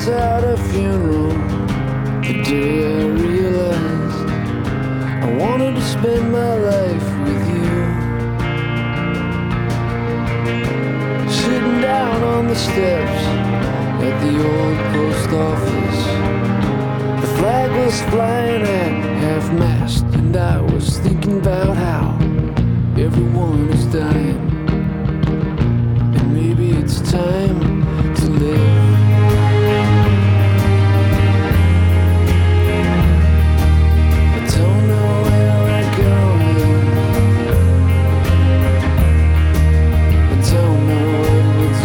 was at a funeral the day I realized I wanted to spend my life with you. Sitting down on the steps at the old post office, the flag was flying at half-mast, and I was thinking about how everyone is dying, and maybe it's time to live. I don't know where we're going, I don't know what we'll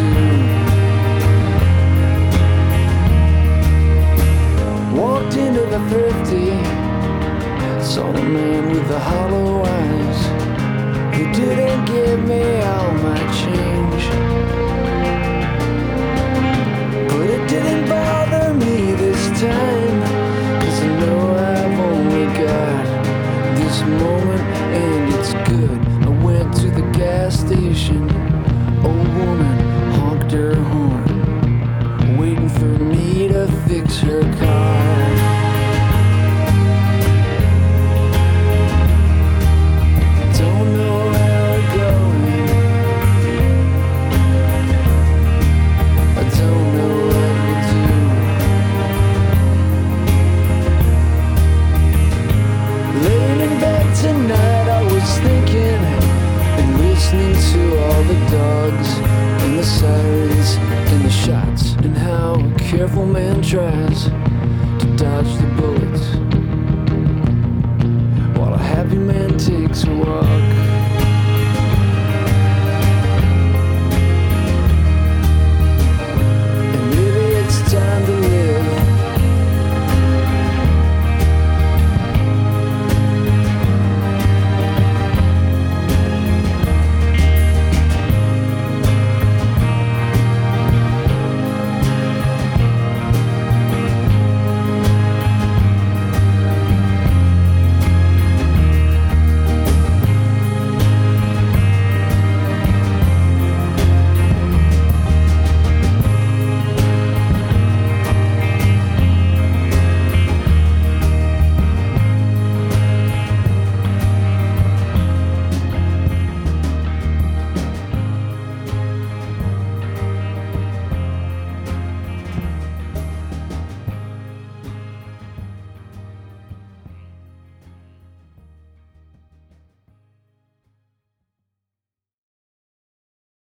do. Walked into the thrifty, saw the man with the hollow eyes who didn't give me all my change. But it didn't bother me this time, 'cause I know I've only got this moment and it's good. I went to the gas station, old woman honked her horn, waiting for me to fix her car. Tonight I was thinking and listening to all the dogs and the sirens and the shots, and how a careful man tries